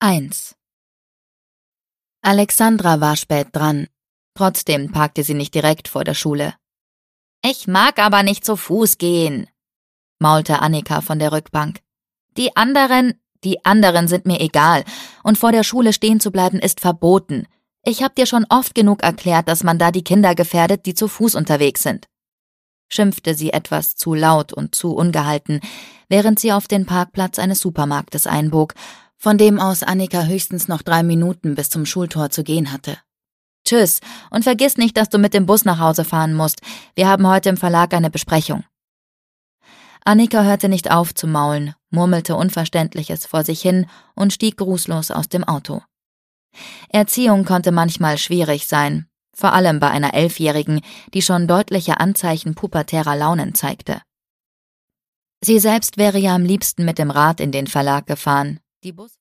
1. Alexandra war spät dran. Trotzdem parkte sie nicht direkt vor der Schule. »Ich mag aber nicht zu Fuß gehen«, maulte Annika von der Rückbank. Die anderen sind mir egal, und vor der Schule stehen zu bleiben ist verboten. Ich hab dir schon oft genug erklärt, dass man da die Kinder gefährdet, die zu Fuß unterwegs sind«, schimpfte sie etwas zu laut und zu ungehalten, während sie auf den Parkplatz eines Supermarktes einbog, von dem aus Annika höchstens noch 3 Minuten bis zum Schultor zu gehen hatte. »Tschüss, und vergiss nicht, dass du mit dem Bus nach Hause fahren musst. Wir haben heute im Verlag eine Besprechung.« Annika hörte nicht auf zu maulen, murmelte Unverständliches vor sich hin und stieg grußlos aus dem Auto. Erziehung konnte manchmal schwierig sein, vor allem bei einer 11-Jährigen, die schon deutliche Anzeichen pubertärer Launen zeigte. Sie selbst wäre ja am liebsten mit dem Rad in den Verlag gefahren. Die